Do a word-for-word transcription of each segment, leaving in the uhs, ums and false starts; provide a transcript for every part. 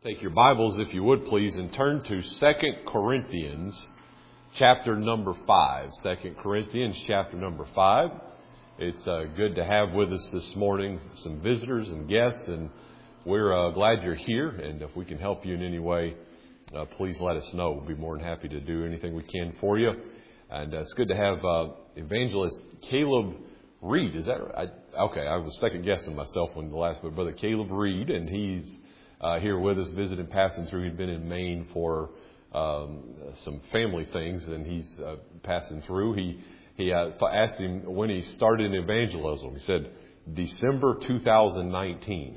Take your Bibles, if you would please, and turn to Second Corinthians chapter number five. Second Corinthians chapter number five. It's uh, good to have with us this morning some visitors and guests, and we're uh, glad you're here. And if we can help you in any way, uh, please let us know. We'll be more than happy to do anything we can for you. And uh, it's good to have uh, evangelist Caleb Reed. Is that right? I, okay, I was second guessing myself when the last, but Brother Caleb Reed, and he's Uh, here with us, visiting, passing through. He'd been in Maine for um, some family things, and he's uh, passing through. He he uh, asked him when he started in evangelism. He said December two thousand nineteen.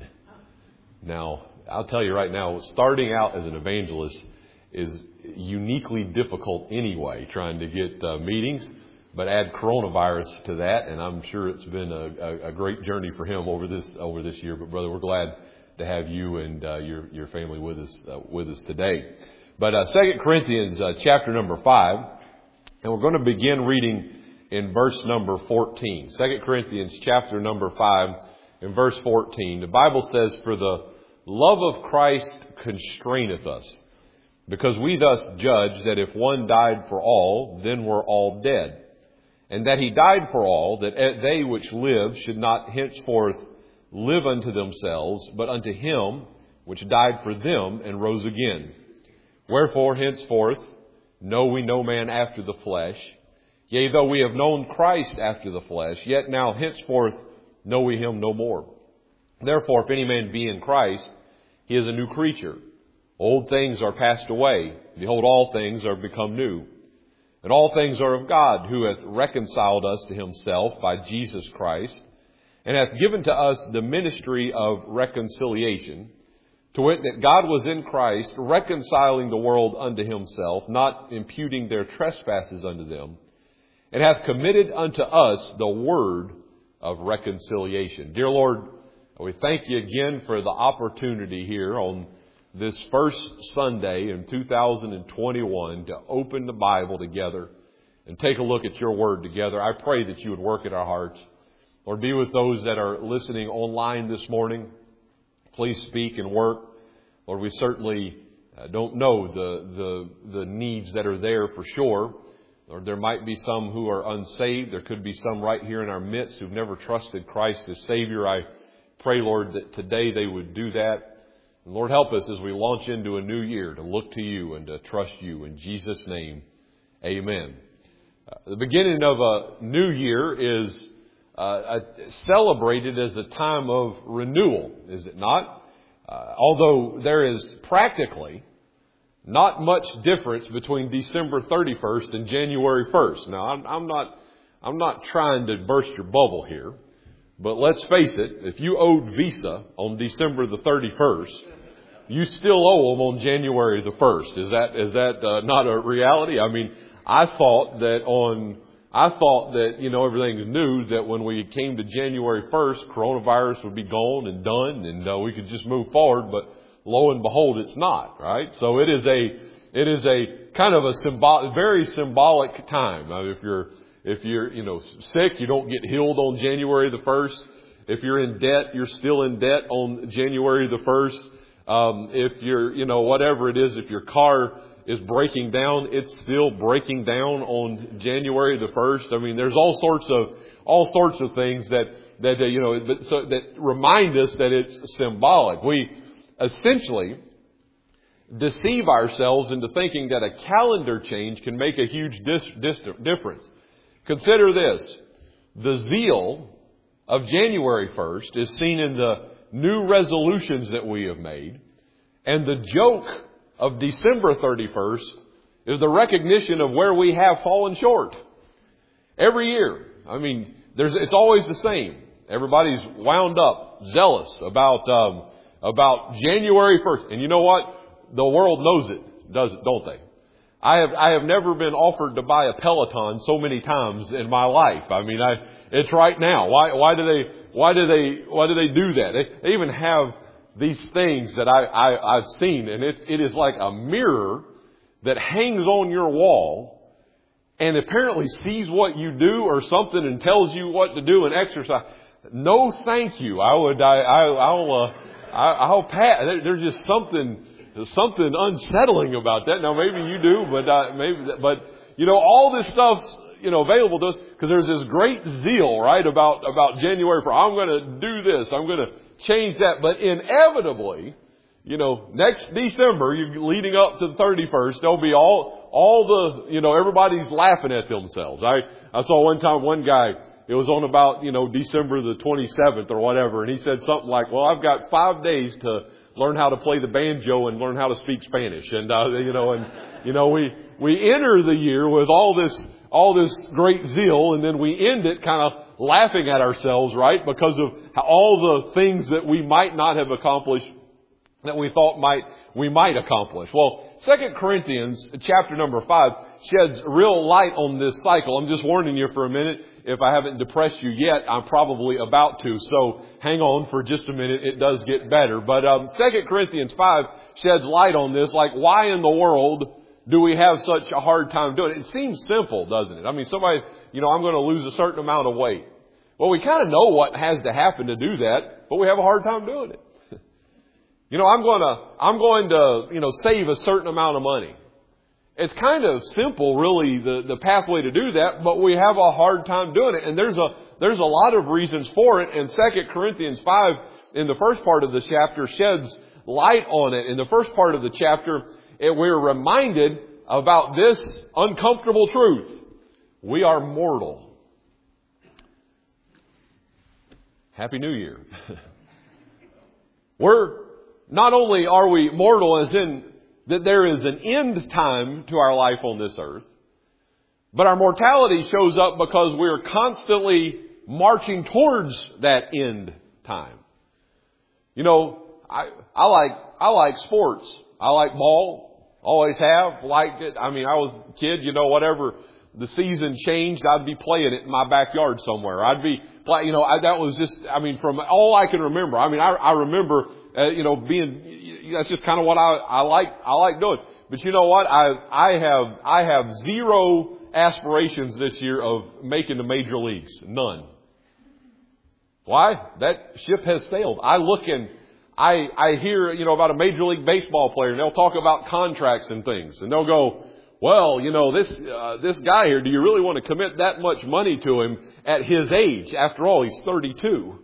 Now, I'll tell you right now, starting out as an evangelist is uniquely difficult anyway, trying to get uh, meetings. But add coronavirus to that, and I'm sure it's been a, a, a great journey for him over this over this year. But brother, we're glad to have you and uh, your your family with us uh, with us today. But uh, Second Corinthians uh, chapter number five, and we're going to begin reading in verse number fourteen. Second Corinthians chapter number five, in verse fourteen. The Bible says, "For the love of Christ constraineth us, because we thus judge that if one died for all, then we're all dead, and that he died for all, that they which live should not henceforth live unto themselves, but unto him which died for them and rose again. Wherefore henceforth know we no man after the flesh. Yea, though we have known Christ after the flesh, yet now henceforth know we him no more. Therefore, if any man be in Christ, he is a new creature. Old things are passed away. Behold, all things are become new. And all things are of God, who hath reconciled us to himself by Jesus Christ, and hath given to us the ministry of reconciliation, to wit, that God was in Christ, reconciling the world unto himself, not imputing their trespasses unto them, and hath committed unto us the word of reconciliation." Dear Lord, we thank you again for the opportunity here on this first Sunday in two thousand twenty-one to open the Bible together and take a look at your word together. I pray that you would work in our hearts. Lord, be with those that are listening online this morning. Please speak and work. Lord, we certainly uh, don't know the, the, the needs that are there for sure. Lord, there might be some who are unsaved. There could be some right here in our midst who've never trusted Christ as Savior. I pray, Lord, that today they would do that. And Lord, help us as we launch into a new year to look to you and to trust you. In Jesus' name, amen. Uh, the beginning of a new year is Uh, celebrated as a time of renewal, is it not? Uh, although there is practically not much difference between December thirty-first and January first. Now, I'm, I'm not, I'm not trying to burst your bubble here, but let's face it, if you owed Visa on December the thirty-first, you still owe them on January the first. Is that, is that uh, not a reality? I mean, I thought that on I thought that, you know, everything's new, that when we came to January first, coronavirus would be gone and done and uh, we could just move forward. But lo and behold, it's not, right? So it is a, it is a kind of a symbolic, very symbolic time. Now, if you're, if you're, you know, sick, you don't get healed on January the first. If you're in debt, you're still in debt on January the first. Um, if you're, you know, whatever it is, if your car is breaking down, it's still breaking down on January the first. I mean, there's all sorts of all sorts of things that that uh, you know that, so, that remind us that it's symbolic. We essentially deceive ourselves into thinking that a calendar change can make a huge dis- dis- difference. Consider this: the zeal of January first is seen in the new resolutions that we have made, and the joke of December thirty-first is the recognition of where we have fallen short. Every year, I mean, there's it's always the same. Everybody's wound up, zealous about um, about January first, and you know what? The world knows it, does it, don't they? I have I have never been offered to buy a Peloton so many times in my life. I mean, I it's right now. Why why do they why do they why do they do that? They, they even have these things that I, I, I've seen, and it, it is like a mirror that hangs on your wall and apparently sees what you do or something and tells you what to do and exercise. No, thank you. I would, I, I, I'll, uh, I, I'll pass. There's just something There's something unsettling about that. Now, maybe you do, but uh, maybe, but you know, all this stuff's you know available to us because there's this great zeal, right, about about January first. I'm going to do this. I'm going to change that. But inevitably, you know, next December, you leading up to the thirty-first, there'll be all all the you know everybody's laughing at themselves. I I saw one time one guy. It was on about you know December the twenty-seventh or whatever, and he said something like, "Well, I've got five days to learn how to play the banjo and learn how to speak Spanish." And, uh, you know, and, you know, we, we enter the year with all this, all this great zeal, and then we end it kind of laughing at ourselves, right? Because of how all the things that we might not have accomplished that we thought might, we might accomplish. Well, Second Corinthians chapter number five sheds real light on this cycle. I'm just warning you for a minute. If I haven't depressed you yet, I'm probably about to. So hang on for just a minute. It does get better. But um, Second Corinthians five sheds light on this. Like, why in the world do we have such a hard time doing it? It seems simple, doesn't it? I mean, somebody, you know, I'm going to lose a certain amount of weight. Well, we kind of know what has to happen to do that, but we have a hard time doing it. You know, I'm going to, I'm going to, you know, save a certain amount of money. It's kind of simple, really, the, the pathway to do that, but we have a hard time doing it. And there's a, there's a lot of reasons for it. And Second Corinthians five, in the first part of the chapter, sheds light on it. In the first part of the chapter, it, we're reminded about this uncomfortable truth. We are mortal. Happy New Year. We're, not only are we mortal as in that there is an end time to our life on this earth, but our mortality shows up because we're constantly marching towards that end time. You know, I, I like, I like sports. I like ball. Always have. Liked it. I mean, I was a kid, you know, whatever the season changed, I'd be playing it in my backyard somewhere. I'd be play, you know, I, that was just, I mean, from all I can remember. I mean, I, I remember, uh, you know, being, that's just kind of what I, I like, I like doing. But you know what? I, I have, I have zero aspirations this year of making the major leagues. None. Why? That ship has sailed. I look and I, I hear, you know, about a major league baseball player, and they'll talk about contracts and things, and they'll go, well, you know, this, uh, this guy here, do you really want to commit that much money to him at his age? After all, he's thirty-two.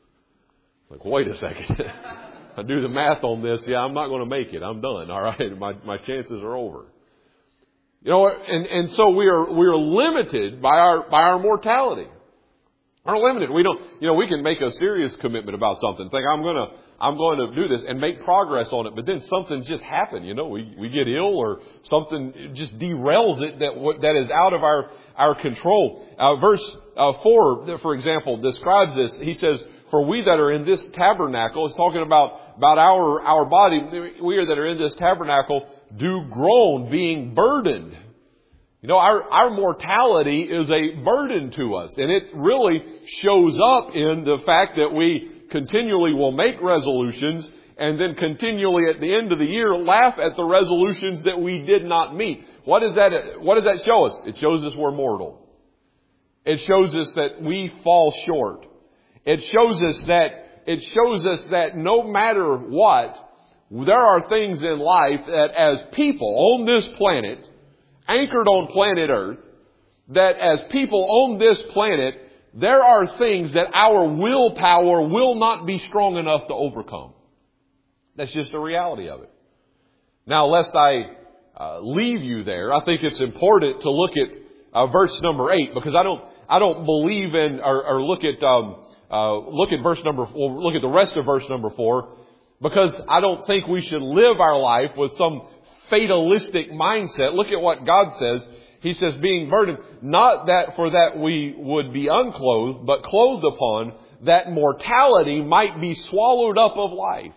Like, wait a second. I do the math on this. Yeah, I'm not going to make it. I'm done. All right. My, my chances are over. You know, and, and so we are, we are limited by our, by our mortality. We're limited. We don't, you know, we can make a serious commitment about something. Think, I'm going to, I'm going to do this and make progress on it. But then something just happened. You know, we, we get ill or something just derails it that, that is out of our, our control. Uh, verse uh, four, for example, describes this. He says, for we that are in this tabernacle, it's talking about, about our, our body. We are that are in this tabernacle do groan, being burdened. You know, our, our mortality is a burden to us, and it really shows up in the fact that we continually will make resolutions and then continually at the end of the year laugh at the resolutions that we did not meet. What does that, what does that show us? It shows us we're mortal. It shows us that we fall short. It shows us that, it shows us that no matter what, there are things in life that as people on this planet, anchored on planet Earth, that as people on this planet, there are things that our willpower will not be strong enough to overcome. That's just the reality of it. Now, lest I uh, leave you there, I think it's important to look at uh, verse number eight, because I don't, I don't believe in, or, or look at, um, uh, look at verse number, or look at the rest of verse number four, because I don't think we should live our life with some fatalistic mindset. Look at what God says. He says, being burdened, not that for that we would be unclothed, but clothed upon, that mortality might be swallowed up of life.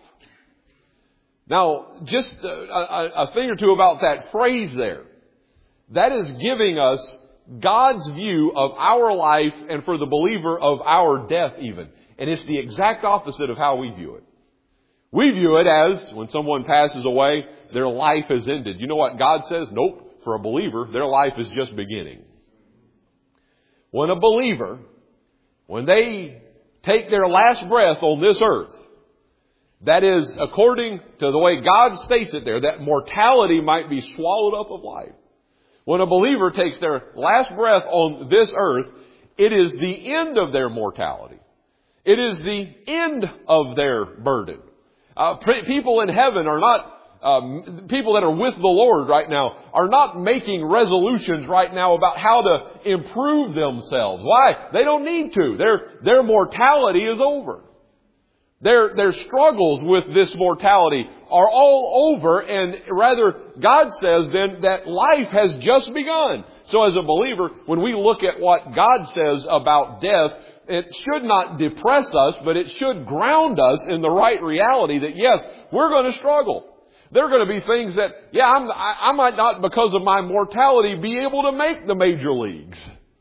Now, just a, a, a thing or two about that phrase there. That is giving us God's view of our life, and for the believer of our death even. And it's the exact opposite of how we view it. We view it as when someone passes away, their life has ended. You know what God says? Nope. For a believer, their life is just beginning. When a believer, when they take their last breath on this earth, That is, according to the way God states it there, that mortality might be swallowed up of life. When a believer takes their last breath on this earth, it is the end of their mortality. It is the end of their burden. Uh, people in heaven are not, um, people that are with the Lord right now are not making resolutions right now about how to improve themselves. Why? They don't need to. Their, their mortality is over. Their, their struggles with this mortality are all over, and rather God says then that life has just begun. So as a believer, when we look at what God says about death, it should not depress us, but it should ground us in the right reality that yes, we're going to struggle. There are going to be things that, yeah, I'm, I, I might not, because of my mortality, be able to make the major leagues.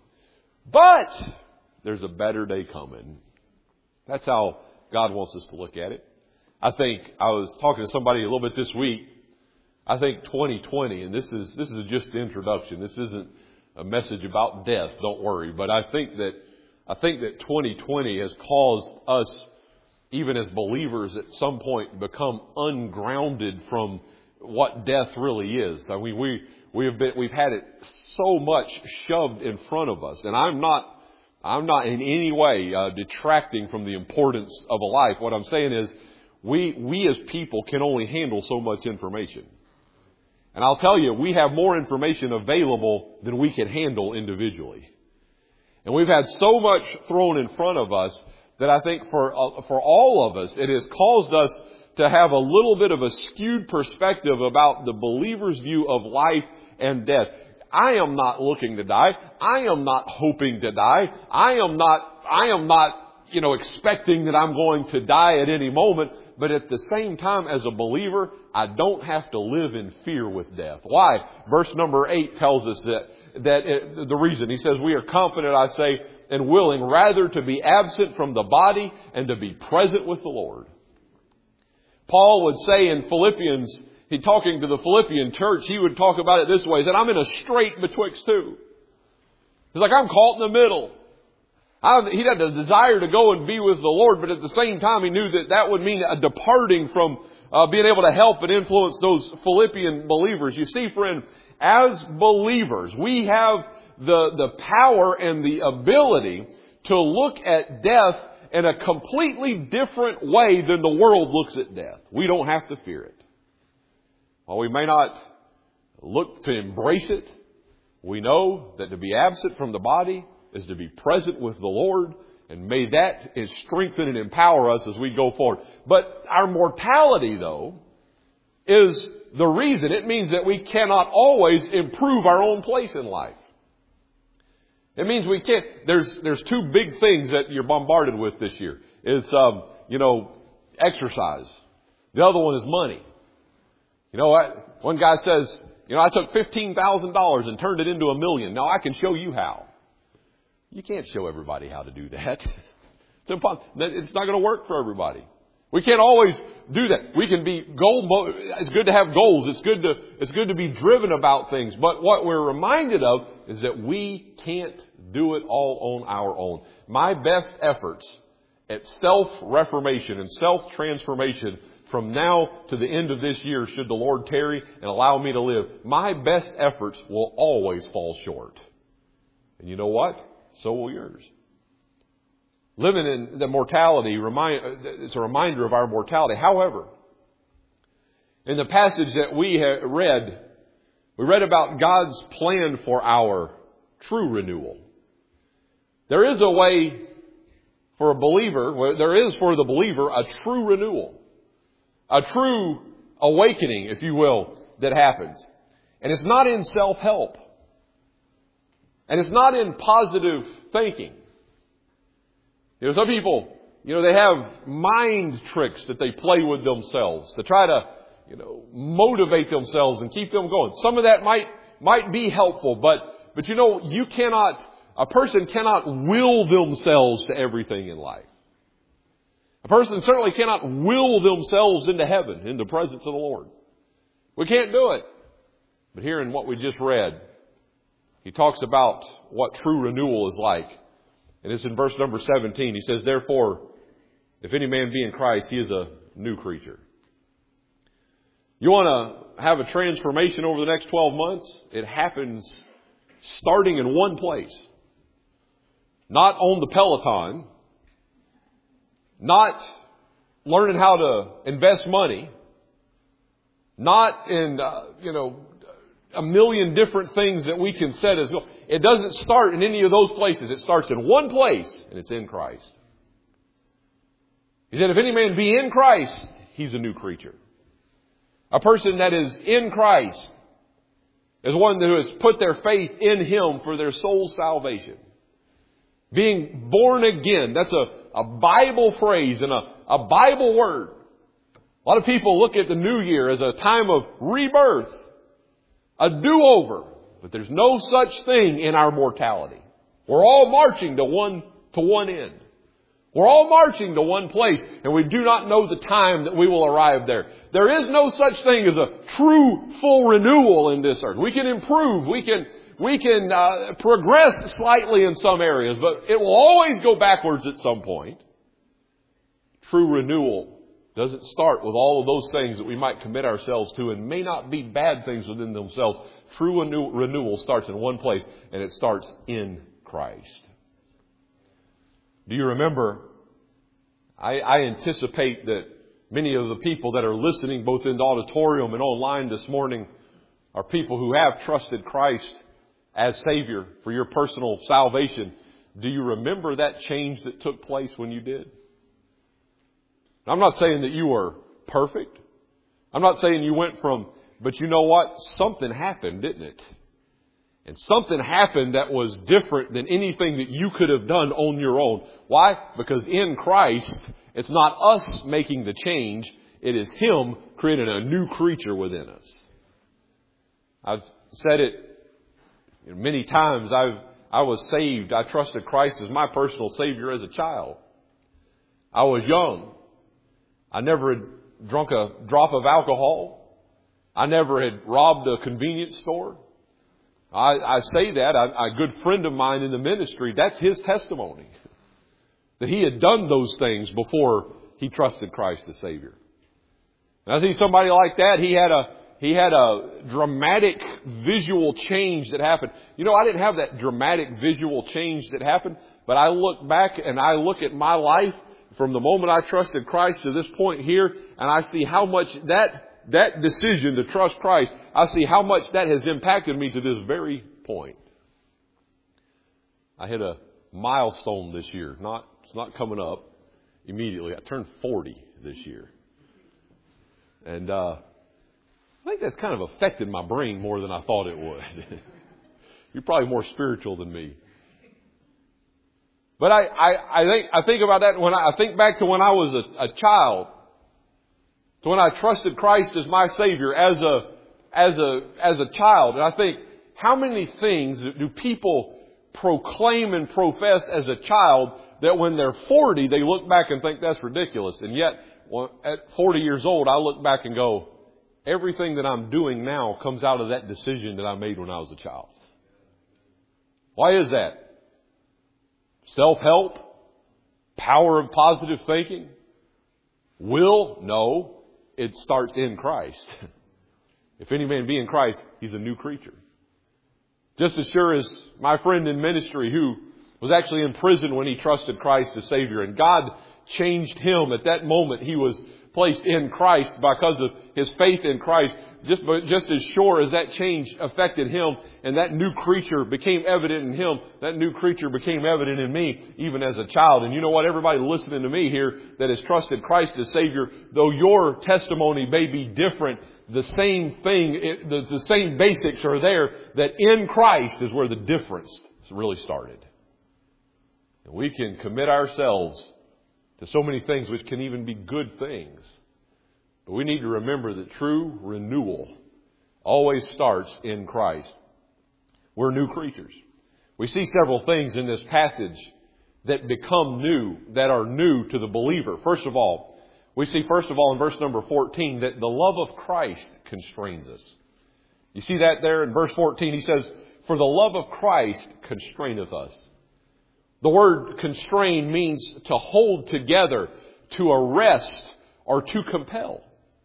But there's a better day coming. That's how God wants us to look at it. I think I was talking to somebody a little bit this week. I think twenty twenty, and this is this is just the introduction. This isn't a message about death. Don't worry. But I think that I think that twenty twenty has caused us, even as believers, at some point become ungrounded from what death really is. I mean, we we have been we've had it so much shoved in front of us, and I'm not. I'm not in any way uh, detracting from the importance of a life. What I'm saying is we, we as people can only handle so much information. And I'll tell you, we have more information available than we can handle individually. And we've had so much thrown in front of us that I think for, uh, for all of us, it has caused us to have a little bit of a skewed perspective about the believer's view of life and death. I am not looking to die. I am not hoping to die. I am not, I am not, you know, expecting that I'm going to die at any moment. But at the same time, as a believer, I don't have to live in fear with death. Why? Verse number eight tells us that, that it, the reason. He says, we are confident, I say, and willing rather to be absent from the body and to be present with the Lord. Paul would say in Philippians, he talking to the Philippian church, he would talk about it this way. He said, I'm in a strait betwixt two. He's like, I'm caught in the middle. I, he had a desire to go and be with the Lord, but at the same time, he knew that that would mean a departing from uh, being able to help and influence those Philippian believers. You see, friend, as believers, we have the, the power and the ability to look at death in a completely different way than the world looks at death. We don't have to fear it. While we may not look to embrace it, we know that to be absent from the body is to be present with the Lord, and may that strengthen and empower us as we go forward. But our mortality, though, is the reason. It means that we cannot always improve our own place in life. It means we can't. There's there's two big things that you're bombarded with this year. It's um, you know, exercise. The other one is money. You know what? One guy says, you know, I took fifteen thousand dollars and turned it into a million. Now I can show you how. You can't show everybody how to do that. It's impossible. It's not going to work for everybody. We can't always do that. We can be goal. It's good to have goals. It's good to, it's good to be driven about things. But what we're reminded of is that we can't do it all on our own. My best efforts at self-reformation and self-transformation from now to the end of this year, should the Lord tarry and allow me to live, my best efforts will always fall short. And you know what? So will yours. Living in the mortality, remind, it's a reminder of our mortality. However, in the passage that we have read, we read about God's plan for our true renewal. There is a way for a believer, there is for the believer a true renewal. A true awakening, if you will, that happens. And it's not in self-help. And it's not in positive thinking. You know, some people, you know, they have mind tricks that they play with themselves to try to, you know, motivate themselves and keep them going. Some of that might, might be helpful, but, but you know, you cannot, a person cannot will themselves to everything in life. A person certainly cannot will themselves into heaven, in the presence of the Lord. We can't do it. But here in what we just read, he talks about what true renewal is like. And it's in verse number seventeen. He says, therefore, if any man be in Christ, he is a new creature. You want to have a transformation over the next twelve months? It happens starting in one place. Not on the Peloton. Not learning how to invest money. Not in, uh, you know, a million different things that we can set as goals. It doesn't start in any of those places. It starts in one place, and it's in Christ. He said, if any man be in Christ, he's a new creature. A person that is in Christ is one who has put their faith in Him for their soul's salvation. Being born again, that's a, a Bible phrase and a, a Bible word. A lot of people look at the new year as a time of rebirth, a do-over. But there's no such thing in our mortality. We're all marching to one, to one end. We're all marching to one place, and we do not know the time that we will arrive there. There is no such thing as a true full renewal in this earth. We can improve. We can, we can uh, progress slightly in some areas, but it will always go backwards at some point. True renewal doesn't start with all of those things that we might commit ourselves to and may not be bad things within themselves. True renewal starts in one place, and it starts in Christ. Do you remember, I, I anticipate that many of the people that are listening both in the auditorium and online this morning are people who have trusted Christ as Savior for your personal salvation. Do you remember that change that took place when you did? I'm not saying that you were perfect. I'm not saying you went from, but you know what? Something happened, didn't it? And something happened that was different than anything that you could have done on your own. Why? Because in Christ, it's not us making the change. It is Him creating a new creature within us. I've said it many times. I've, I was saved. I trusted Christ as my personal Savior as a child. I was young. I never had drunk a drop of alcohol. I never had robbed a convenience store. I, I say that. I, a good friend of mine in the ministry, that's his testimony. That he had done those things before he trusted Christ as Savior. And I see somebody like that, he had a he had a dramatic visual change that happened. You know, I didn't have that dramatic visual change that happened, but I look back and I look at my life from the moment I trusted Christ to this point here, and I see how much that That decision to trust Christ, I see how much that has impacted me to this very point. I hit a milestone this year. Not, it's not coming up immediately. I turned forty this year. And uh, I think that's kind of affected my brain more than I thought it would. You're probably more spiritual than me. But I, I, I think I think about that when I, I think back to when I was a, a child. So when I trusted Christ as my Savior as a, as a, as a child, and I think, how many things do people proclaim and profess as a child that when they're forty, they look back and think that's ridiculous. And yet, at forty years old, I look back and go, everything that I'm doing now comes out of that decision that I made when I was a child. Why is that? Self-help? Power of positive thinking? Will? No. It starts in Christ. If any man be in Christ, he's a new creature. Just as sure as my friend in ministry who was actually in prison when he trusted Christ as Savior, and God changed him at that moment. He was placed in Christ because of his faith in Christ. Just, just as sure as that change affected him and that new creature became evident in him, that new creature became evident in me even as a child. And you know what? Everybody listening to me here that has trusted Christ as Savior, though your testimony may be different, the same thing, it, the, the same basics are there, that in Christ is where the difference really started. And we can commit ourselves to so many things which can even be good things. But we need to remember that true renewal always starts in Christ. We're new creatures. We see several things in this passage that become new, that are new to the believer. First of all, we see first of all in verse number fourteen that the love of Christ constrains us. You see that there in verse fourteen. He says, "For the love of Christ constraineth us." The word constrain means to hold together, to arrest, or to compel.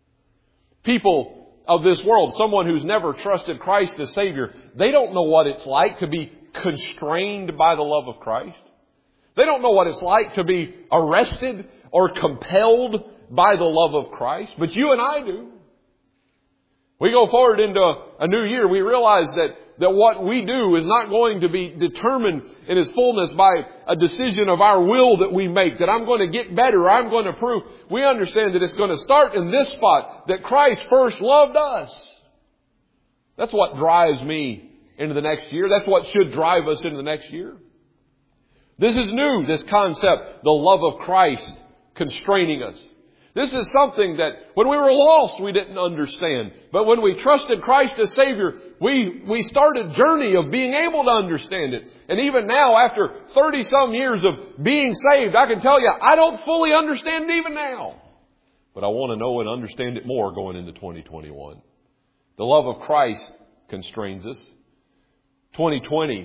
People of this world, someone who's never trusted Christ as Savior, they don't know what it's like to be constrained by the love of Christ. They don't know what it's like to be arrested or compelled by the love of Christ. But you and I do. We go forward into a new year. We realize that, that what we do is not going to be determined in its fullness by a decision of our will that we make, that I'm going to get better, I'm going to prove. We understand that it's going to start in this spot, that Christ first loved us. That's what drives me into the next year. That's what should drive us into the next year. This is new, this concept, the love of Christ constraining us. This is something that when we were lost, we didn't understand. But when we trusted Christ as Savior, we, we started a journey of being able to understand it. And even now, after thirty some years of being saved, I can tell you, I don't fully understand it even now. But I want to know and understand it more going into twenty twenty-one. The love of Christ constrains us. twenty twenty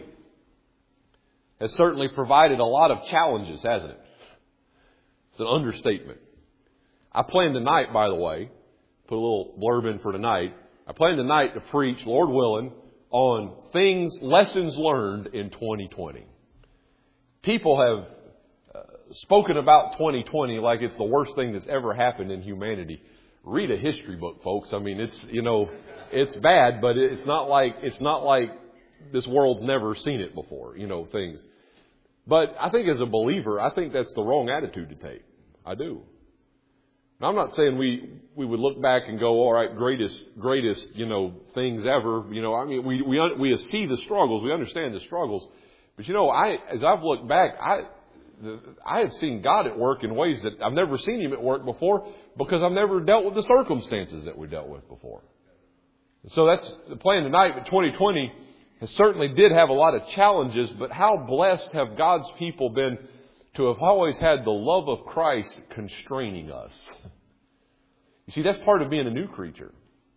has certainly provided a lot of challenges, hasn't it? It's an understatement. I plan tonight, by the way, put a little blurb in for tonight. I plan tonight to preach, Lord willing, on things, lessons learned in twenty twenty. People have uh, spoken about twenty twenty like it's the worst thing that's ever happened in humanity. Read a history book, folks. I mean, it's, you know, it's bad, but it's not like, it's not like this world's never seen it before, you know, things. But I think as a believer, I think that's the wrong attitude to take. I do. Now, I'm not saying we, we would look back and go, all right, greatest, greatest, you know, things ever. You know, I mean, we, we, we see the struggles. We understand the struggles. But, you know, I, as I've looked back, I, I have seen God at work in ways that I've never seen Him at work before because I've never dealt with the circumstances that we dealt with before. So that's the plan tonight. But twenty twenty has certainly did have a lot of challenges, but how blessed have God's people been to have always had the love of Christ constraining us. You see, that's part of being a new creature.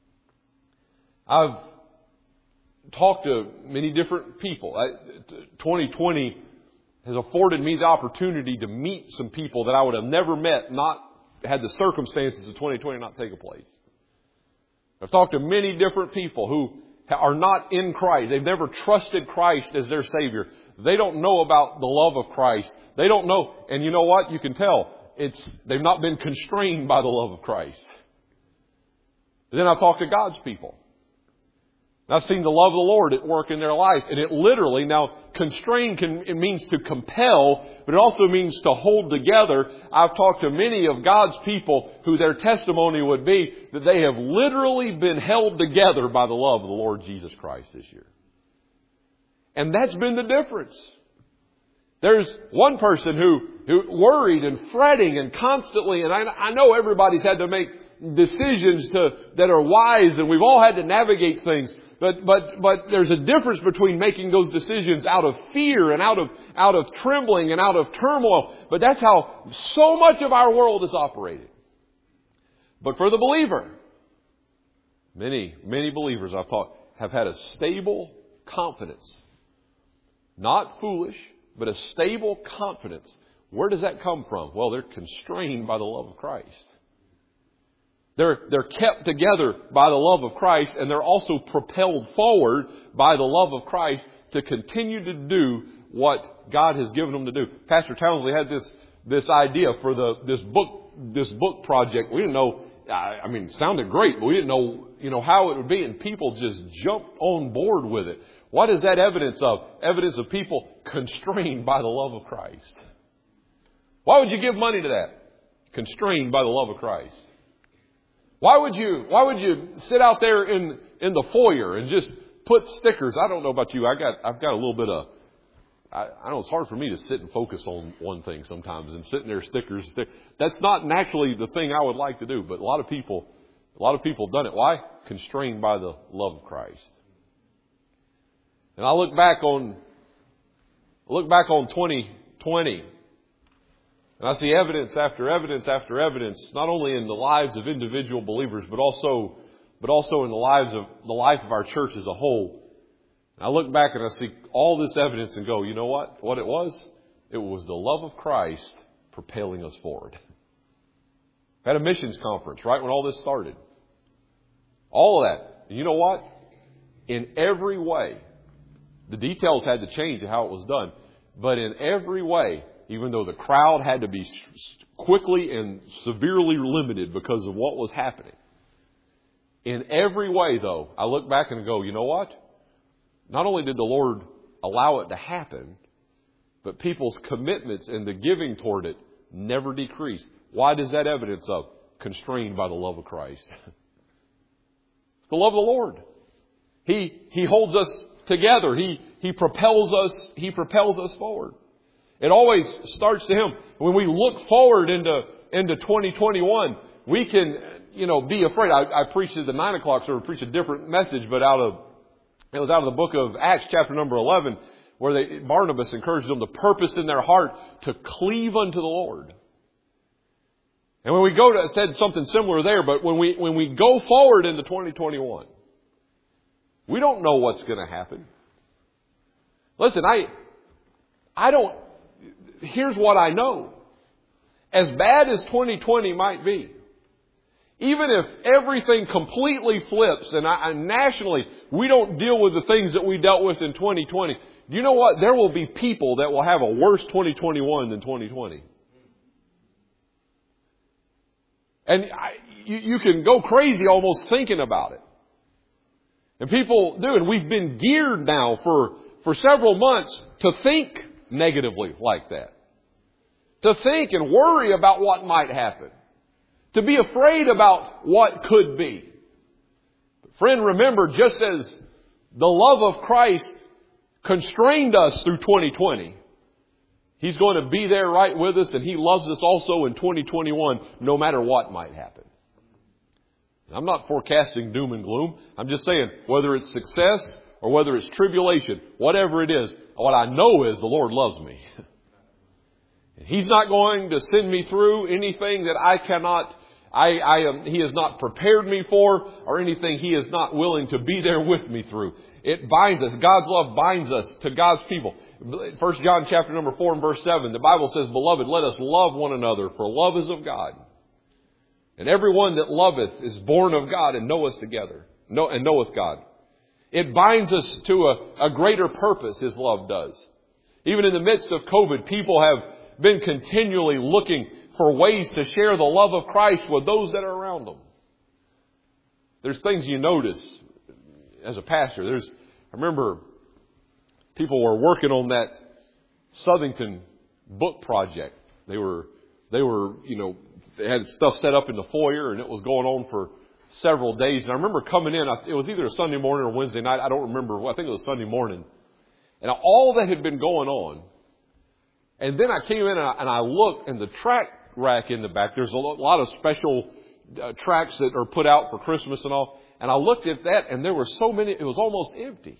I've talked to many different people. twenty twenty has afforded me the opportunity to meet some people that I would have never met, not had the circumstances of twenty twenty not taken place. I've talked to many different people who are not in Christ. They've never trusted Christ as their Savior. They don't know about the love of Christ. They don't know. And you know what? You can tell. It's, they've not been constrained by the love of Christ. Then I've talked to God's people. And I've seen the love of the Lord at work in their life. And it literally, now constrain can, it means to compel, but it also means to hold together. I've talked to many of God's people who their testimony would be that they have literally been held together by the love of the Lord Jesus Christ this year. And that's been the difference. There's one person who, who worried and fretting and constantly, and I, I know everybody's had to make decisions to, that are wise, and we've all had to navigate things. But, but, but there's a difference between making those decisions out of fear and out of, out of trembling and out of turmoil. But that's how so much of our world is operated. But for the believer, many, many believers I've taught have had a stable confidence. Not foolish, but a stable confidence. Where does that come from? Well, they're constrained by the love of Christ. They're, they're kept together by the love of Christ, and they're also propelled forward by the love of Christ to continue to do what God has given them to do. Pastor Townsley had this, this idea for the, this book, this book project. We didn't know, I mean, it sounded great, but we didn't know, you know, how it would be, and people just jumped on board with it. What is that evidence of? Evidence of people constrained by the love of Christ. Why would you give money to that? Constrained by the love of Christ. Why would you, why would you sit out there in, in the foyer and just put stickers? I don't know about you. I got, I've got a little bit of, I, I know it's hard for me to sit and focus on one thing sometimes and sitting there stickers. Stick. That's not naturally the thing I would like to do, but a lot of people, a lot of people have done it. Why? Constrained by the love of Christ. And I look back on, I look back on twenty twenty, and I see evidence after evidence after evidence, not only in the lives of individual believers, but also, but also in the lives of the life of our church as a whole. And I look back and I see all this evidence and go, you know what? What it was? It was the love of Christ propelling us forward. Had a missions conference right when all this started. All of that. And you know what? In every way, the details had to change of how it was done. But in every way, even though the crowd had to be quickly and severely limited because of what was happening, in every way, though, I look back and go, you know what? Not only did the Lord allow it to happen, but people's commitments and the giving toward it never decreased. Why does that evidence of? Constrained by the love of Christ. It's the love of the Lord. He, He holds us together. He, He propels us, He propels us forward. It always starts to Him. When we look forward into, into twenty twenty-one, we can, you know, be afraid. I, I preached at the nine o'clock service, preached a different message, but out of, it was out of the book of Acts, chapter number eleven, where they, Barnabas encouraged them to purpose in their heart to cleave unto the Lord. And when we go to, it said something similar there, but when we, when we go forward into twenty twenty-one, we don't know what's going to happen. Listen, I, I don't, here's what I know. As bad as twenty twenty might be, even if everything completely flips and, I, and nationally we don't deal with the things that we dealt with in twenty twenty, do you know what? There will be people that will have a worse twenty twenty-one than twenty twenty. And I, you, you can go crazy almost thinking about it. And people do, and we've been geared now for, for several months to think negatively like that. To think and worry about what might happen. To be afraid about what could be. But friend, remember, just as the love of Christ constrained us through twenty twenty, He's going to be there right with us, and He loves us also in twenty twenty-one, no matter what might happen. I'm not forecasting doom and gloom. I'm just saying, whether it's success or whether it's tribulation, whatever it is, what I know is the Lord loves me. He's not going to send me through anything that I cannot, I, I am, He has not prepared me for, or anything He is not willing to be there with me through. It binds us. God's love binds us to God's people. First John chapter number four and verse seven, the Bible says, Beloved, let us love one another, for love is of God. And everyone that loveth is born of God and knoweth together, know, and knoweth God. It binds us to a, a greater purpose, His love does. Even in the midst of COVID, people have been continually looking for ways to share the love of Christ with those that are around them. There's things you notice as a pastor. There's, I remember people were working on that Southington book project. They were, they were, you know, they had stuff set up in the foyer, and it was going on for several days. And I remember coming in, it was either a Sunday morning or Wednesday night. I don't remember. I think it was Sunday morning. And all that had been going on. And then I came in and I, and I looked, and the track rack in the back, there's a lot of special uh, tracks that are put out for Christmas and all. And I looked at that, and there were so many, it was almost empty.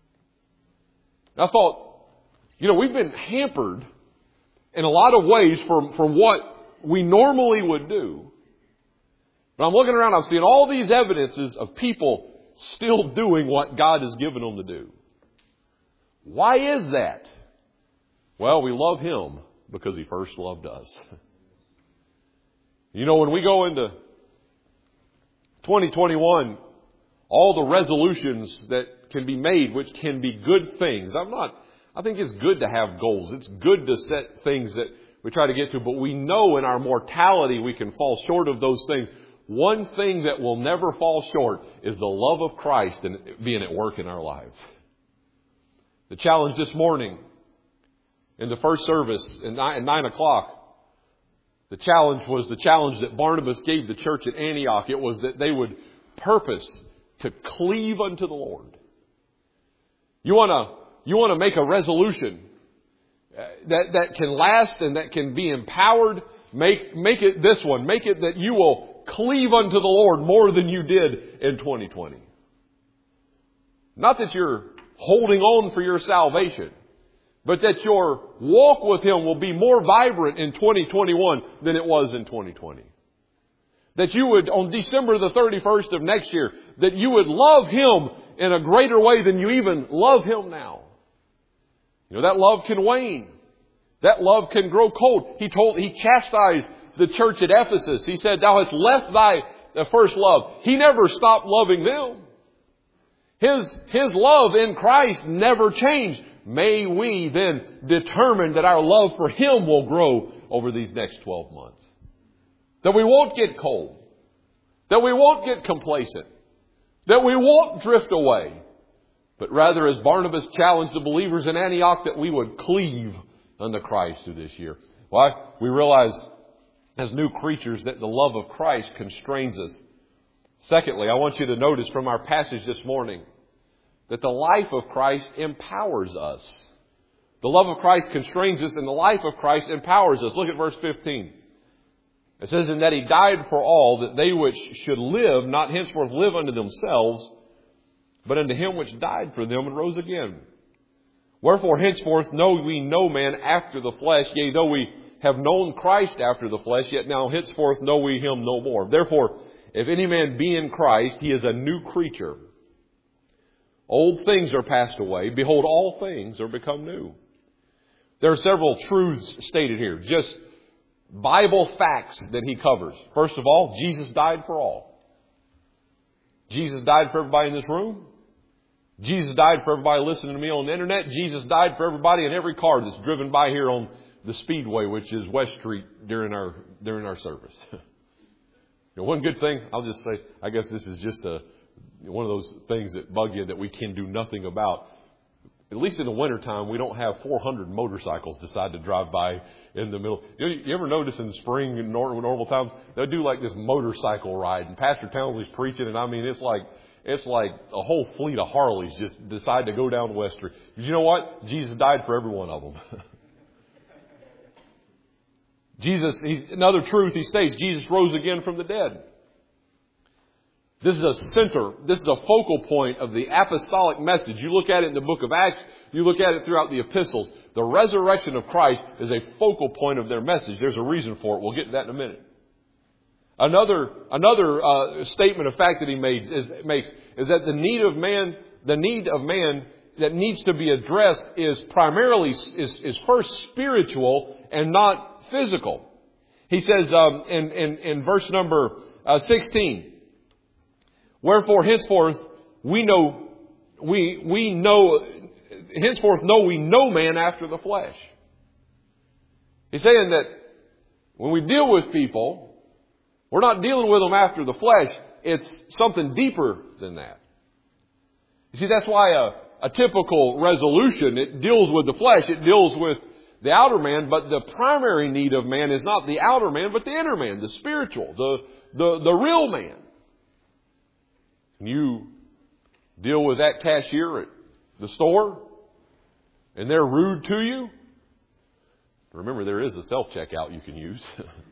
And I thought, you know, we've been hampered in a lot of ways from, from what we normally would do. But I'm looking around, I'm seeing all these evidences of people still doing what God has given them to do. Why is that? Well, we love Him because He first loved us. You know, when we go into twenty twenty-one, all the resolutions that can be made, which can be good things. I'm not, I think it's good to have goals. It's good to set things that we try to get to, but we know in our mortality we can fall short of those things. One thing that will never fall short is the love of Christ and being at work in our lives. The challenge this morning in the first service at nine, at nine o'clock, the challenge was the challenge that Barnabas gave the church at Antioch. It was that they would purpose to cleave unto the Lord. You want to, you want to make a resolution that, that can last and that can be empowered. Make, make it this one. Make it that you will cleave unto the Lord more than you did in twenty twenty. Not that you're holding on for your salvation, but that your walk with Him will be more vibrant in twenty twenty-one than it was in twenty twenty. That you would, on December the thirty-first of next year, that you would love Him in a greater way than you even love Him now. You know, that love can wane. That love can grow cold. He told, He chastised the church at Ephesus. He said, thou hast left thy first love. He never stopped loving them. His, his love in Christ never changed. May we then determine that our love for Him will grow over these next twelve months. That we won't get cold. That we won't get complacent. That we won't drift away. But rather, as Barnabas challenged the believers in Antioch, that we would cleave unto Christ through this year. Why? We realize as new creatures that the love of Christ constrains us. Secondly, I want you to notice from our passage this morning that the life of Christ empowers us. The love of Christ constrains us and the life of Christ empowers us. Look at verse fifteen. It says, in that He died for all, that they which should live, not henceforth live unto themselves, but unto Him which died for them and rose again. Wherefore henceforth know we no man after the flesh, yea, though we have known Christ after the flesh, yet now henceforth know we Him no more. Therefore, if any man be in Christ, he is a new creature. Old things are passed away. Behold, all things are become new. There are several truths stated here. Just Bible facts that he covers. First of all, Jesus died for all. Jesus died for everybody in this room. Jesus died for everybody listening to me on the internet. Jesus died for everybody in every car that's driven by here on the Speedway, which is West Street, during our during our service. You know, one good thing, I'll just say, I guess this is just a one of those things that bug you that we can do nothing about. At least in the wintertime, we don't have four hundred motorcycles decide to drive by in the middle. You, know, you ever notice in the spring and normal, normal times, they'll do like this motorcycle ride. And Pastor Townsley's preaching, and I mean, it's like it's like a whole fleet of Harleys just decide to go down West Street. But you know what? Jesus died for every one of them. Jesus, he, another truth he states, Jesus rose again from the dead. This is a center, this is a focal point of the apostolic message. You look at it in the book of Acts, you look at it throughout the epistles. The resurrection of Christ is a focal point of their message. There's a reason for it. We'll get to that in a minute. Another, another uh, statement of fact that he made is, makes is that the need of man, the need of man that needs to be addressed is primarily, is, is first spiritual and not physical. He says um, in, in, in verse number uh, sixteen, wherefore henceforth we know, we, we know, henceforth know we no man after the flesh. He's saying that when we deal with people, we're not dealing with them after the flesh. It's something deeper than that. You see, that's why a, a typical resolution, it deals with the flesh. It deals with the outer man, but the primary need of man is not the outer man, but the inner man, the spiritual, the, the, the real man. You deal with that cashier at the store and they're rude to you. Remember, there is a self-checkout you can use.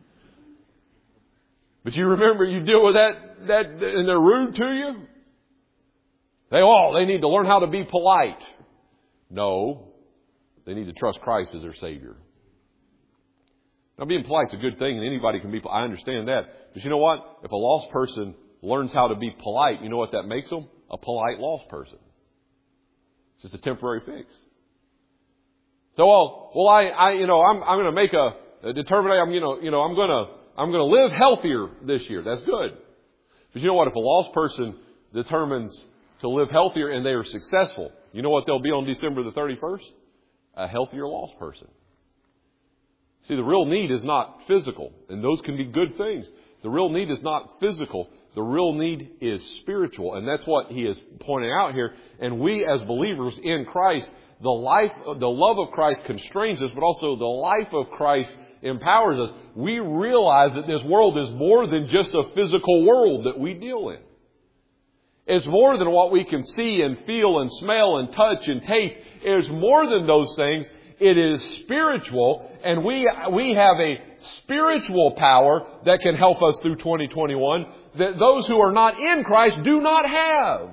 But you remember, you deal with that, that, and they're rude to you. They all, they need to learn how to be polite. No, they need to trust Christ as their Savior. Now, being polite is a good thing, and anybody can be. I understand that, but you know what? If a lost person learns how to be polite, you know what that makes them? A polite lost person. It's just a temporary fix. So, well, well, I, I, you know, I'm, I'm going to make a, a determination. I'm, you know, you know, I'm going to, I'm going to live healthier this year. That's good. But you know what? If a lost person determines to live healthier and they are successful, you know what they'll be on December the thirty-first? A healthier lost person. See, the real need is not physical, and those can be good things. The real need is not physical. The real need is spiritual, and that's what he is pointing out here. And we as believers in Christ, the life, the love of Christ constrains us, but also the life of Christ empowers us. We realize that this world is more than just a physical world that we deal in. It's more than what we can see and feel and smell and touch and taste. It is more than those things. It is spiritual, and we we have a spiritual power that can help us through twenty twenty-one that those who are not in Christ do not have.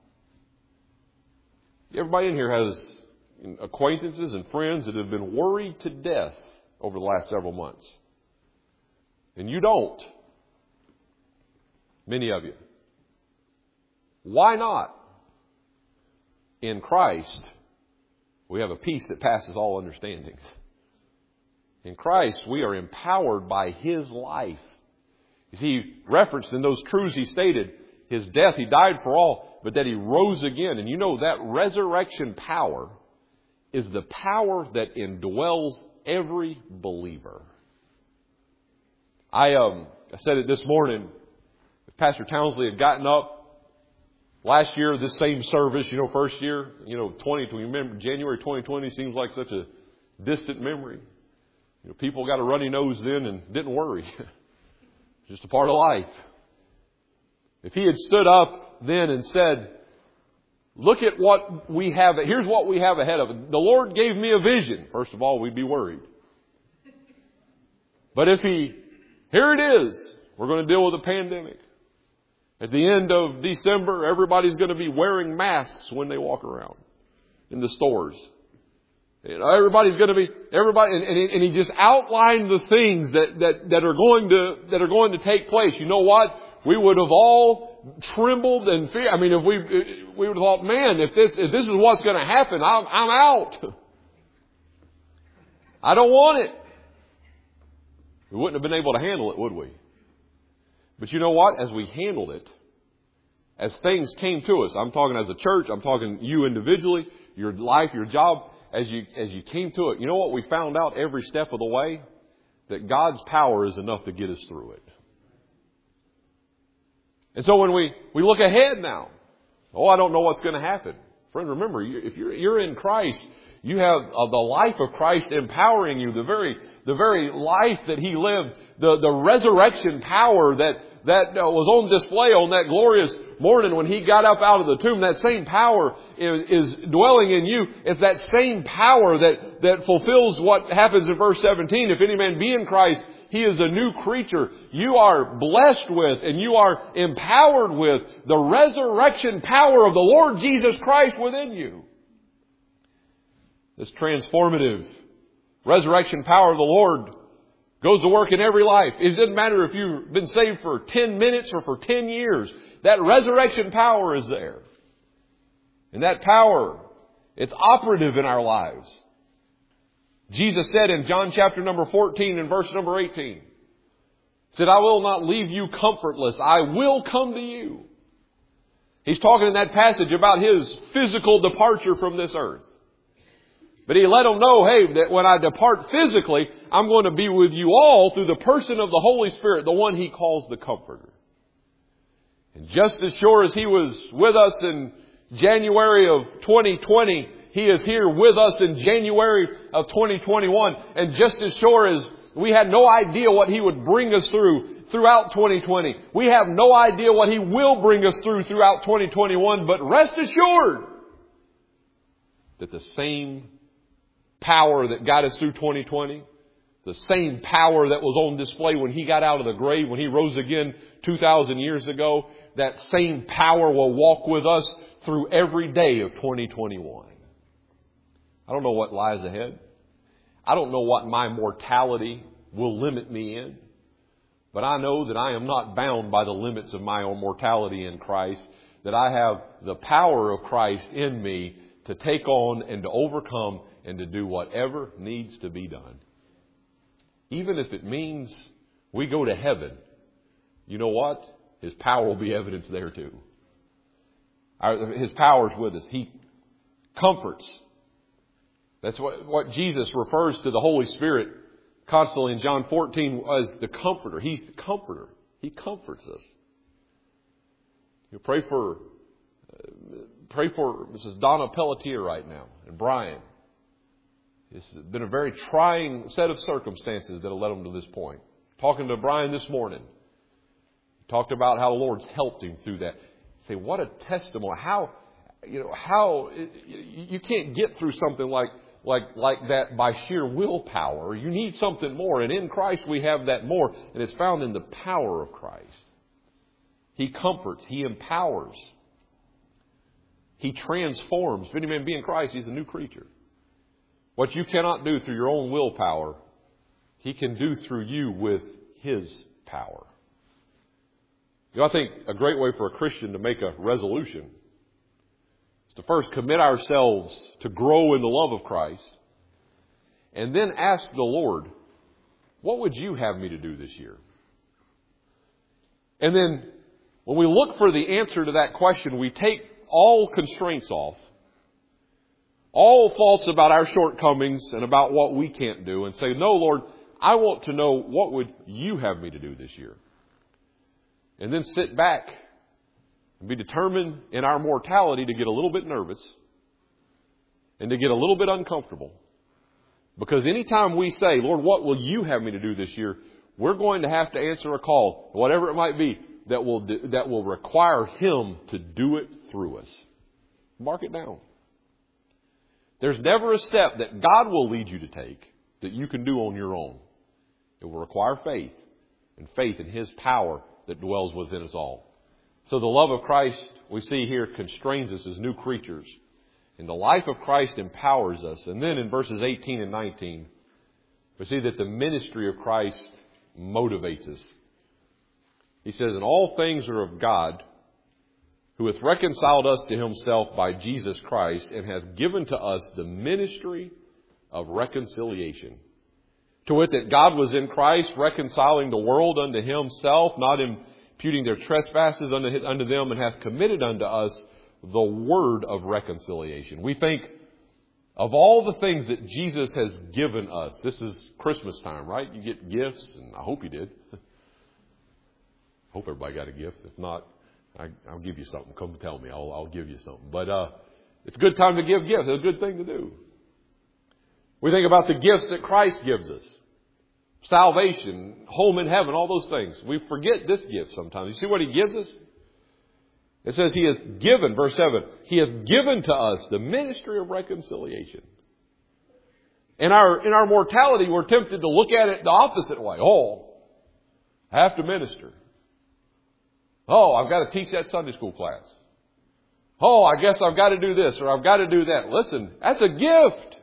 Everybody in here has acquaintances and friends that have been worried to death over the last several months. And you don't. Many of you. Why not? In Christ, we have a peace that passes all understanding. In Christ, we are empowered by His life. As He referenced in those truths He stated, His death, He died for all, but that He rose again. And you know that resurrection power is the power that indwells every believer. I, um, I said it this morning. Pastor Townsley had gotten up last year, this same service, you know, first year, you know, twenty, do you remember January twenty twenty seems like such a distant memory. You know, people got a runny nose then and didn't worry. Just a part of life. If he had stood up then and said, look at what we have, here's what we have ahead of it. The Lord gave me a vision. First of all, we'd be worried. But if he, here it is, we're going to deal with a pandemic. At the end of December, everybody's going to be wearing masks when they walk around in the stores. You know, everybody's going to be, everybody, and, and, and he just outlined the things that, that, that are going to, that are going to take place. You know what? We would have all trembled and feared. I mean, if we, we would have thought, man, if this, if this is what's going to happen, I'm, I'm out. I don't want it. We wouldn't have been able to handle it, would we? But you know what? As we handled it, as things came to us, I'm talking as a church, I'm talking you individually, your life, your job, as you, as you came to it, you know what we found out every step of the way? That God's power is enough to get us through it. And so when we, we look ahead now, oh, I don't know what's going to happen. Friend, remember, if you're, you're in Christ, you have uh, the life of Christ empowering you, the very, the very life that He lived, the, the resurrection power that, that uh, was on display on that glorious morning when He got up out of the tomb. That same power is, is dwelling in you. It's that same power that, that fulfills what happens in verse seventeen. If any man be in Christ, he is a new creature. You are blessed with and you are empowered with the resurrection power of the Lord Jesus Christ within you. This transformative resurrection power of the Lord goes to work in every life. It doesn't matter if you've been saved for ten minutes or for ten years. That resurrection power is there. And that power, it's operative in our lives. Jesus said in John chapter number fourteen and verse number eighteen, said, I will not leave you comfortless. I will come to you. He's talking in that passage about His physical departure from this earth. But He let them know, hey, that when I depart physically, I'm going to be with you all through the person of the Holy Spirit, the one He calls the Comforter. And just as sure as He was with us in January of twenty twenty, He is here with us in January of twenty twenty-one. And just as sure as we had no idea what He would bring us through throughout twenty twenty, we have no idea what He will bring us through throughout twenty twenty-one. But rest assured that the same power that got us through twenty twenty, the same power that was on display when He got out of the grave, when He rose again two thousand years ago, that same power will walk with us through every day of twenty twenty-one. I don't know what lies ahead. I don't know what my mortality will limit me in. But I know that I am not bound by the limits of my own mortality in Christ, that I have the power of Christ in me to take on and to overcome and to do whatever needs to be done. Even if it means we go to heaven, you know what? His power will be evidence there too. Our, His power is with us. He comforts. That's what, what Jesus refers to the Holy Spirit constantly in John fourteen as the Comforter. He's the Comforter. He comforts us. You pray for uh, pray for Missus Donna Pelletier right now and Brian. It's been a very trying set of circumstances that have led them to this point. Talking to Brian this morning, talked about how the Lord's helped him through that. Say, what a testimony! How, you know, how you can't get through something like like like that by sheer willpower. You need something more, and in Christ we have that more, and it's found in the power of Christ. He comforts, He empowers, He transforms. If any man be in Christ, he's a new creature. What you cannot do through your own willpower, He can do through you with His power. You know, I think a great way for a Christian to make a resolution is to first commit ourselves to grow in the love of Christ, and then ask the Lord what would you have me to do this year? And then when we look for the answer to that question, we take all constraints off, all faults about our shortcomings and about what we can't do, and say, no, Lord, I want to know, what would you have me to do this year? And then sit back and be determined in our mortality to get a little bit nervous and to get a little bit uncomfortable. Because anytime we say, Lord, what will you have me to do this year? We're going to have to answer a call, whatever it might be, that will that will require Him to do it through us. Mark it down. There's never a step that God will lead you to take that you can do on your own. It will require faith, and faith in His power that dwells within us all. So the love of Christ, we see here, constrains us as new creatures. And the life of Christ empowers us. And then in verses eighteen and nineteen, we see that the ministry of Christ motivates us. He says, and all things are of God, who hath reconciled us to Himself by Jesus Christ, and hath given to us the ministry of reconciliation. To wit, that God was in Christ, reconciling the world unto Himself, not imputing their trespasses unto, his, unto them, and hath committed unto us the word of reconciliation. We think of all the things that Jesus has given us. This is Christmas time, right? You get gifts, and I hope you did. Hope everybody got a gift. If not, I, I'll give you something. Come tell me. I'll, I'll give you something. But uh, it's a good time to give gifts. It's a good thing to do. We think about the gifts that Christ gives us. Salvation, home in heaven, all those things. We forget this gift sometimes. You see what He gives us? It says He has given, verse seven, He has given to us the ministry of reconciliation. In our, in our mortality, we're tempted to look at it the opposite way. Oh, I have to minister. Oh, I've got to teach that Sunday school class. Oh, I guess I've got to do this or I've got to do that. Listen, that's a gift.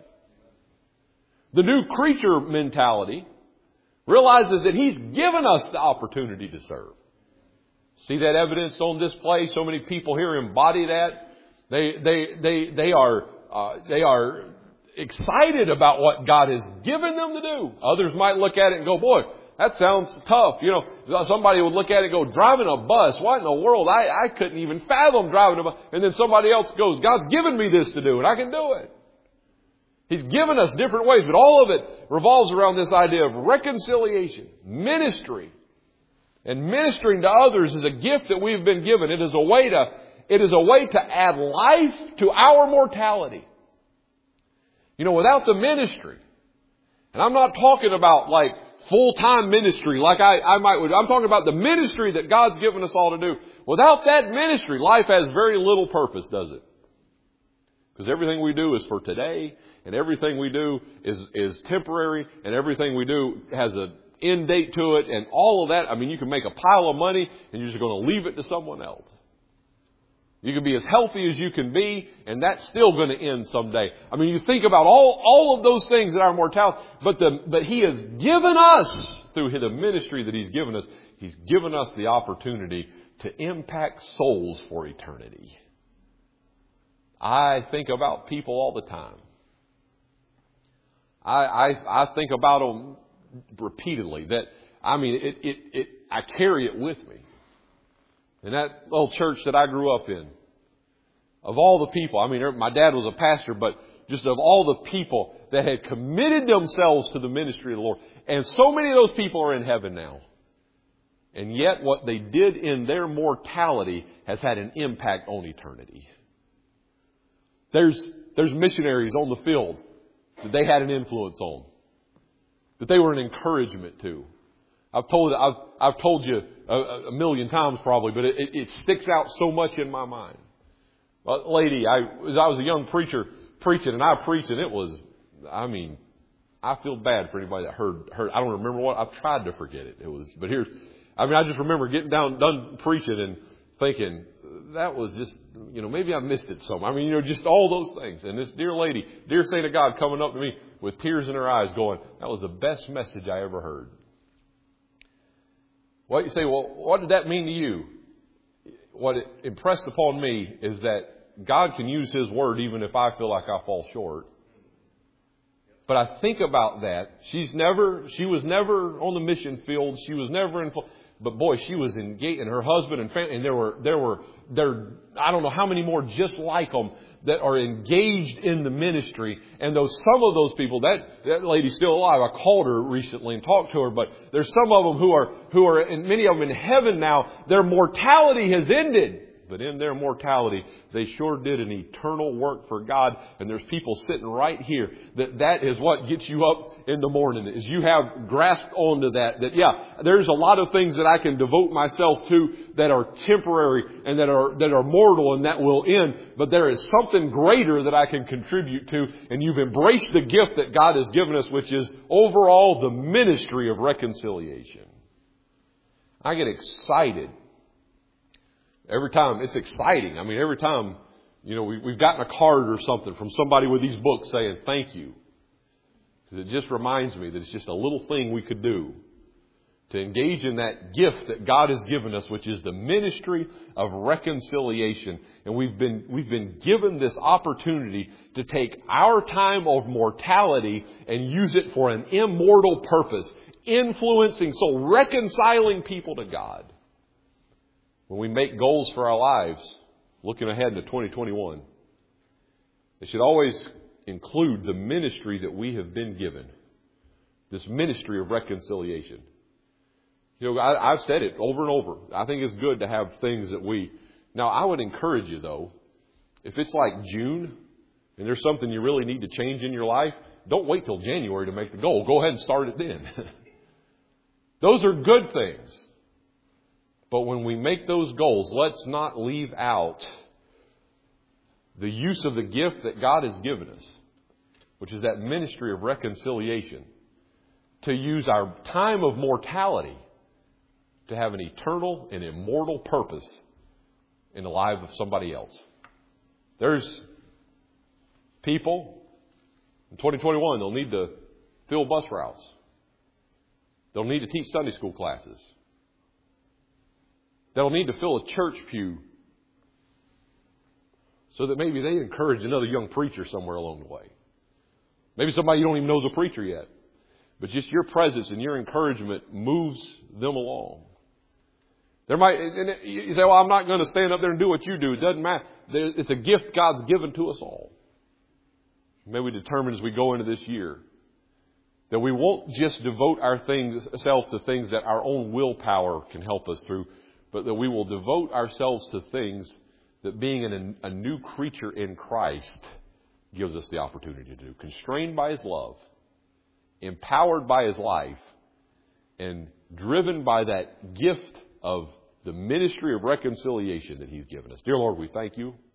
The new creature mentality realizes that He's given us the opportunity to serve. See that evidenced on display? So many people here embody that. They, they, they, they are, uh, they are excited about what God has given them to do. Others might look at it and go, boy, that sounds tough. You know, somebody would look at it and go, driving a bus. What in the world? I, I couldn't even fathom driving a bus. And then somebody else goes, God's given me this to do and I can do it. He's given us different ways, but all of it revolves around this idea of reconciliation, ministry. And ministering to others is a gift that we've been given. It is a way to, it is a way to add life to our mortality. You know, without the ministry, and I'm not talking about like full-time ministry like I, I might would. I'm talking about the ministry that God's given us all to do. Without that ministry, life has very little purpose, does it? Because everything we do is for today, and everything we do is, is temporary, and everything we do has a end date to it, and all of that. I mean, you can make a pile of money and you're just going to leave it to someone else. You can be as healthy as you can be, and that's still going to end someday. I mean, you think about all, all of those things in our mortality, but the, but He has given us, through the ministry that He's given us, He's given us the opportunity to impact souls for eternity. I think about people all the time. I, I, I think about them repeatedly, that, I mean, it, it, it, I carry it with me. In that little church that I grew up in, of all the people, I mean, my dad was a pastor, but just of all the people that had committed themselves to the ministry of the Lord, and so many of those people are in heaven now. And yet what they did in their mortality has had an impact on eternity. There's, there's missionaries on the field that they had an influence on, that they were an encouragement to. I've told I've I've told you a, a million times probably, but it, it, it sticks out so much in my mind. A lady, I as I was a young preacher preaching, and I preached, and it was, I mean, I feel bad for anybody that heard heard. I don't remember what I've tried to forget it. It was, but here's, I mean, I just remember getting down done preaching and thinking that was just, you know, maybe I missed it somewhere. I mean, you know, just all those things. And this dear lady, dear saint of God, coming up to me with tears in her eyes, going, "That was the best message I ever heard." Well, you say, well, what did that mean to you? What it impressed upon me is that God can use His Word even if I feel like I fall short. But I think about that. She's never, she was never on the mission field. She was never in, but boy, she was engaged, and her husband and family, and there were, there were, there, I don't know how many more just like them that are engaged in the ministry. And those, some of those people, that, that lady's still alive. I called her recently and talked to her, but there's some of them who are, who are, and many of them in heaven now. Their mortality has ended. But in their mortality, they sure did an eternal work for God. And there's people sitting right here that that is what gets you up in the morning. Is you have grasped onto that. That yeah, there's a lot of things that I can devote myself to that are temporary and that are that are mortal and that will end. But there is something greater that I can contribute to. And you've embraced the gift that God has given us, which is overall the ministry of reconciliation. I get excited. Every time, it's exciting. I mean, every time, you know, we, we've gotten a card or something from somebody with these books saying thank you. Because it just reminds me that it's just a little thing we could do to engage in that gift that God has given us, which is the ministry of reconciliation. And we've been, we've been given this opportunity to take our time of mortality and use it for an immortal purpose, influencing, so reconciling people to God. When we make goals for our lives, looking ahead to twenty twenty-one, it should always include the ministry that we have been given. This ministry of reconciliation. You know, I, I've said it over and over. I think it's good to have things that we... Now, I would encourage you, though, if it's like June and there's something you really need to change in your life, don't wait till January to make the goal. Go ahead and start it then. Those are good things. But when we make those goals, let's not leave out the use of the gift that God has given us, which is that ministry of reconciliation, to use our time of mortality to have an eternal and immortal purpose in the life of somebody else. There's people in twenty twenty-one, they'll need to fill bus routes. They'll need to teach Sunday school classes. They'll need to fill a church pew so that maybe they encourage another young preacher somewhere along the way. Maybe somebody you don't even know is a preacher yet. But just your presence and your encouragement moves them along. There might, and you say, well, I'm not going to stand up there and do what you do. It doesn't matter. It's a gift God's given to us all. May we determine as we go into this year that we won't just devote our things, ourselves to things that our own willpower can help us through, but that we will devote ourselves to things that being an, a new creature in Christ gives us the opportunity to do. Constrained by His love, empowered by His life, and driven by that gift of the ministry of reconciliation that He's given us. Dear Lord, we thank You